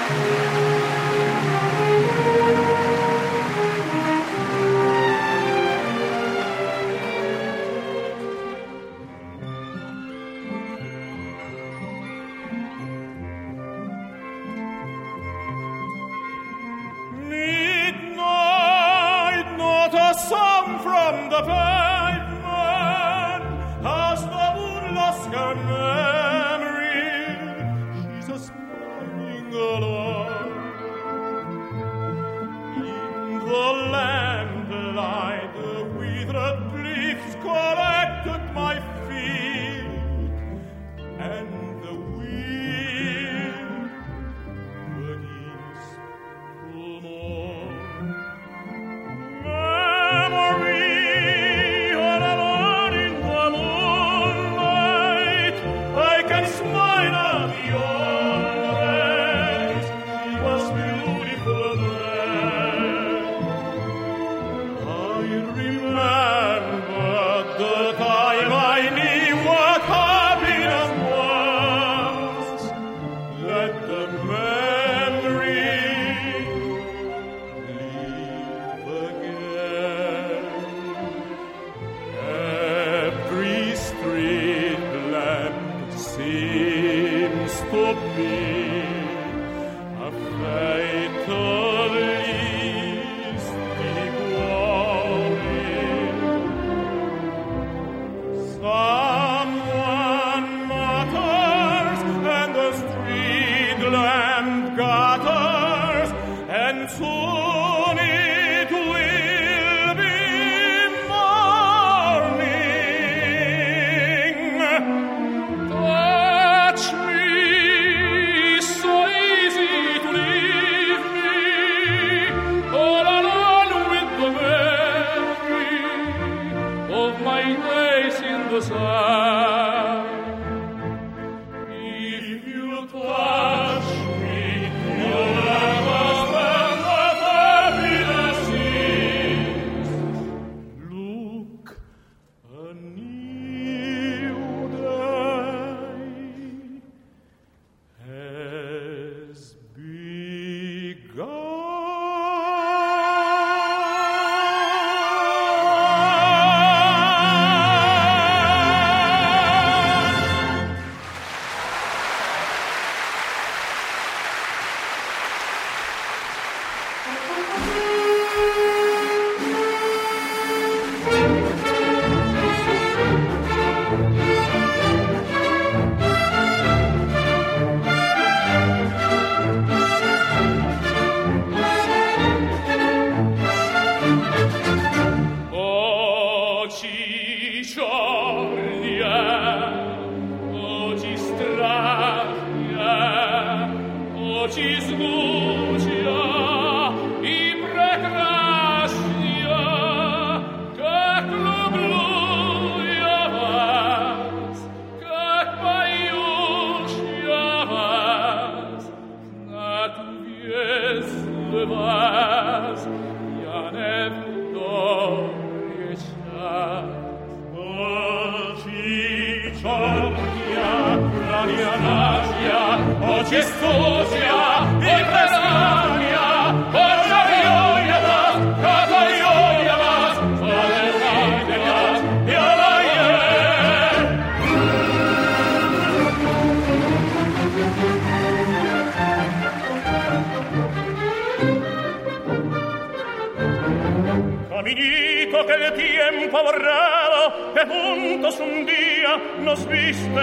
Caminito que el tiempo ha borrado, que juntos un día nos viste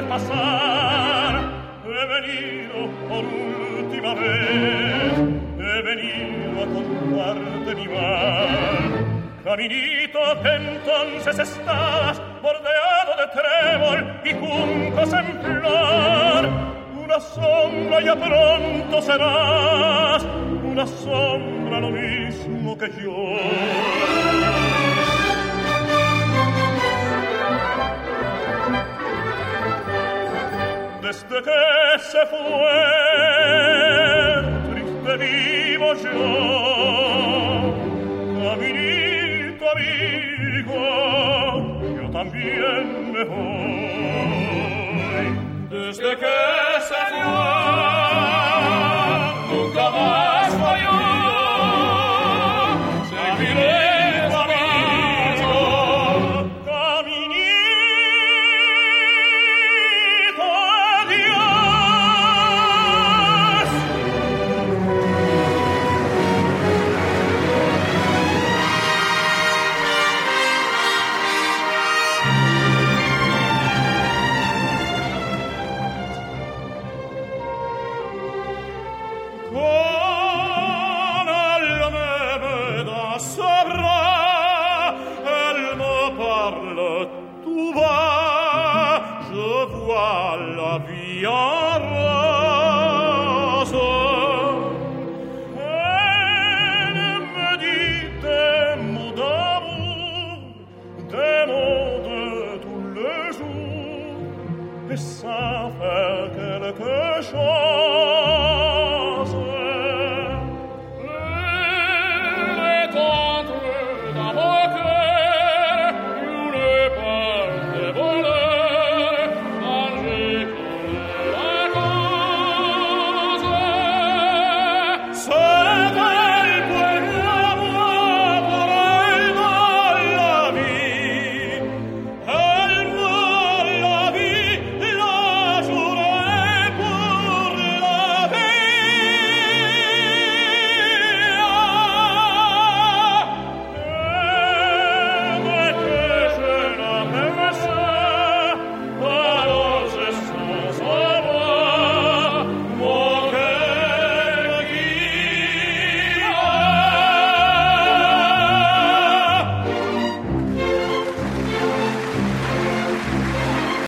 pasar. He venido por última vez, he venido a contarte mi mal. Caminito que entonces estabas bordeado de trébol y juncos en flor. Una sombra ya pronto serás, una sombra lo mismo que yo. Desde que se fue, triste vivo yo. Caminito amigo, yo también me voy. Desde que se fue, nunca Quand elle me dans ses bras, elle me parle tout bas, je vois la vie en